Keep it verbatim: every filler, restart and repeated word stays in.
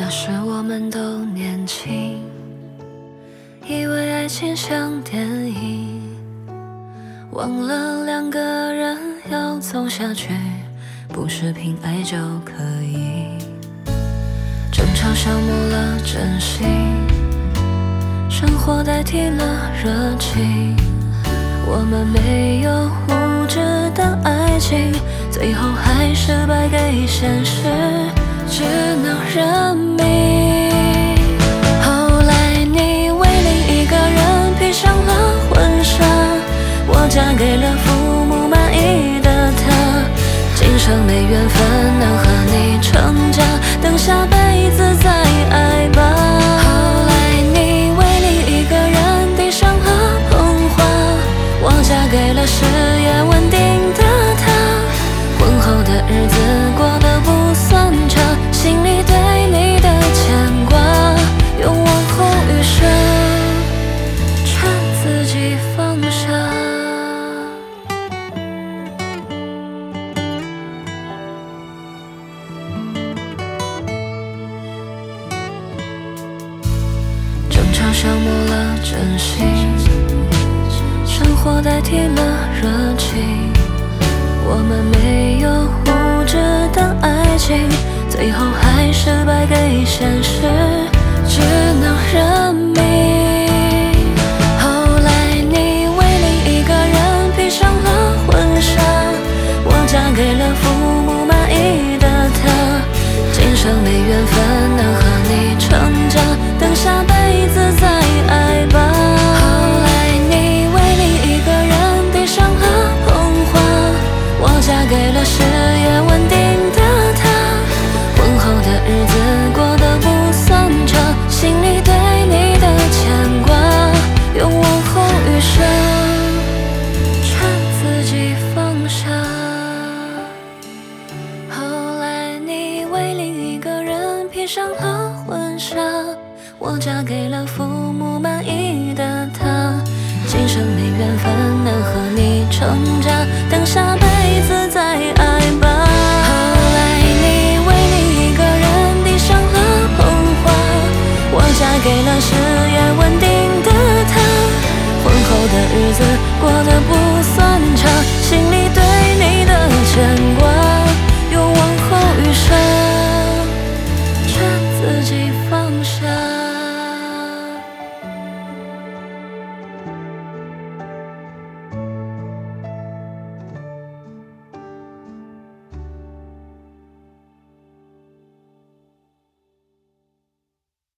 那时我们都年轻，以为爱情像电影，忘了两个人要走下去，不是凭爱就可以。争吵消磨了真心，生活代替了热情，我们没有物质的爱情，最后还是败给现实，只能认命。后来你为另一个人披上了婚纱，我嫁给了父母满意的他，今生没缘分能和你成家，等下辈子再爱吧。后来你为另一个人递上了捧花，我嫁给了事业稳定的他，婚后的日子过得不算差，心里对你的牵挂，用往后余生劝自己放下。争吵消磨了真心，生活代替了热情，我们没有物质的爱情，最后还是败给现实，只能认命。后来你为另一个人披上了婚纱，我嫁给了父母满意的他，今生没缘分能和你成家，等下辈子再爱吧。后来你为另一个人递上了捧花，我嫁给了事业稳定的他，婚后的日子过得不算差，心里对你的牵挂，用往后余生劝自己放下。后来你为另一个人披上了婚纱，我嫁给了父母满意的他，今生没缘分能和你成家，等下辈